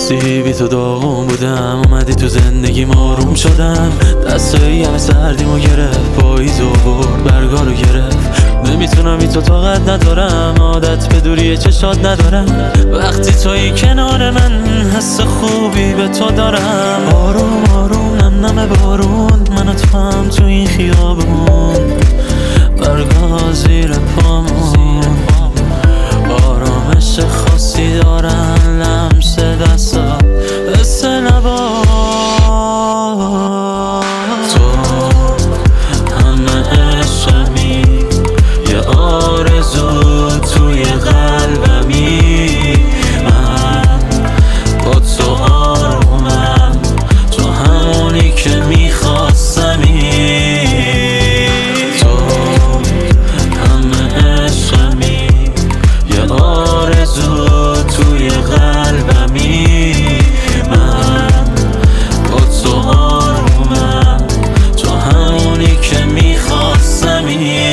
خواستی بی تو داغون بودم، اومدی تو زندگی آروم شدم. دستایی همه سردیمو گرفت، پاییزو برد برگارو گرفت. نمیتونم بی تو طاقت ندارم، عادت به دوری چشات ندارم. وقتی توی کنار من حس خوبی به تو دارم. آروم آروم نم نم بارون، من و تو هم تو این خیابون، برگا زیر پامون. آرامش خاصی دارن لمس دستا، حس لبا. تو همه عشقمی، یه آرزو توی قلبمی. من با تو آرومم، تو همونی که میخواستمی. تو همه عشقمی، یه آرزو توی قلبمی. من با تو آرومم، تو همونی که میخواستمی.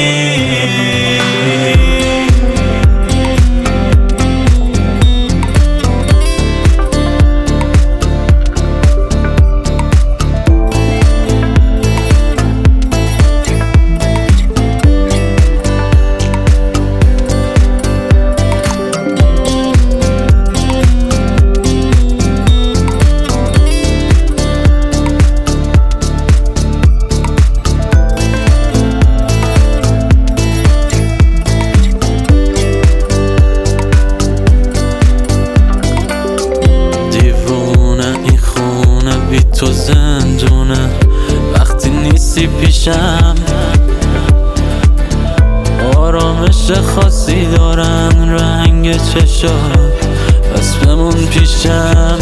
تو زندونه وقتی نیستی پیشم، آرامش خاصی دارن رنگ چشات، پس بمون پیشم.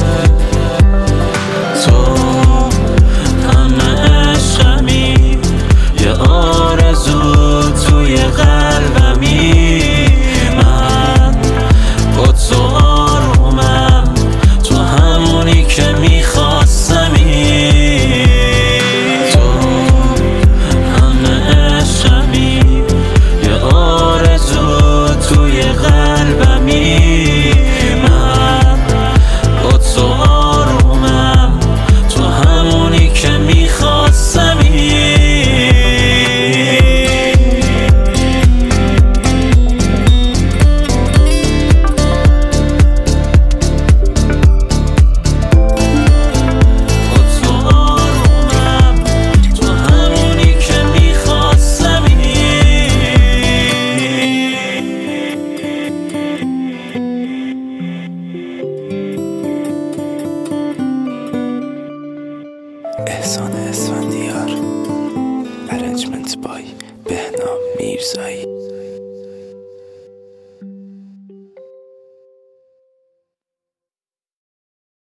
تو همه عشقمی، یه آرزو توی قلبمی. من با تو آرومم، تو همونی که میخواستمی. توی قلبمی من با تو آرومم، تو همونی که میخواستمی. احسان اسفندیار، ارنجمنت بای بهنام میرزایی.